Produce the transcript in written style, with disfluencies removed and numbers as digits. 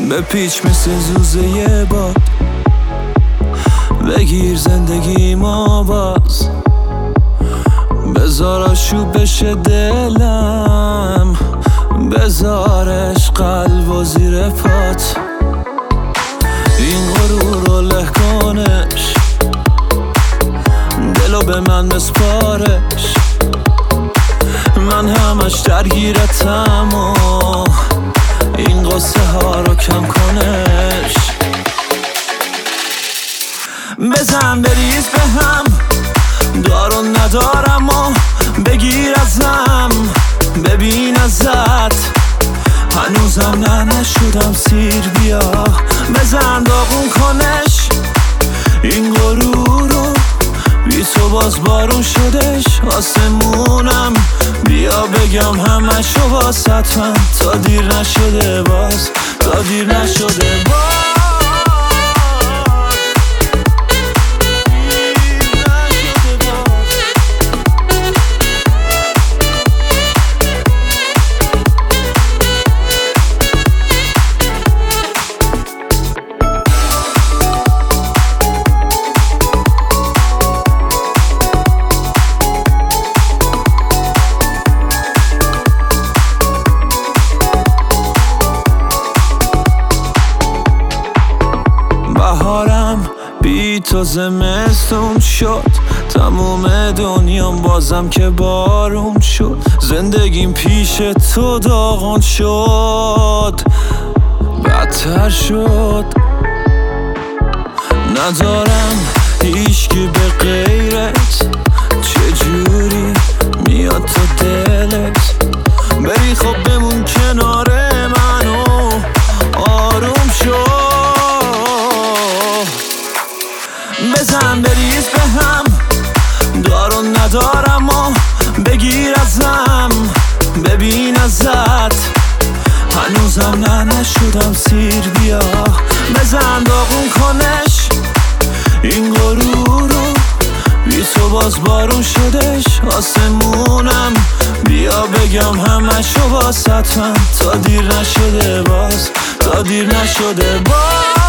به پیچ مثل زوزه یه باد بگیر زندگی ما باز، بذار آشوب بشه دلم، بذارش قلب و زیر پات. این غرور رو له کنش، دلو به من بسپارش، من همش درگیرتم و این قصه ها رو کم کنش. بزن بریز به هم، دارو ندارم و بگیر ازم، ببین ازت هنوزم نشدم سیر. بیا بزن داغون کنش این غرور رو، بی تو باز بارون شدش آسمونم. بیا بگم همشو واسطم تا دیر نشده باز، تا دیر نشده باز. بهارم بی تو زمستون شد، تموم دنیام بازم که بارون شد. زندگیم پیش تو داغون شد، بدتر شد. ندارم هیچکی به غیرت، چجوری میاد تو دلت؟ بری خب بمون کنار منو آروم شد. بزن بریز به هم، دارو ندارم و بگیر ازم، ببین ازت هنوزم نشدم سیر. بیا بزن داغون کنش این غرور رو، بی تو باز بارون شدش آسمونم. بیا بگم همشو واسطم تا دیر نشده باز، تا دیر نشده باز.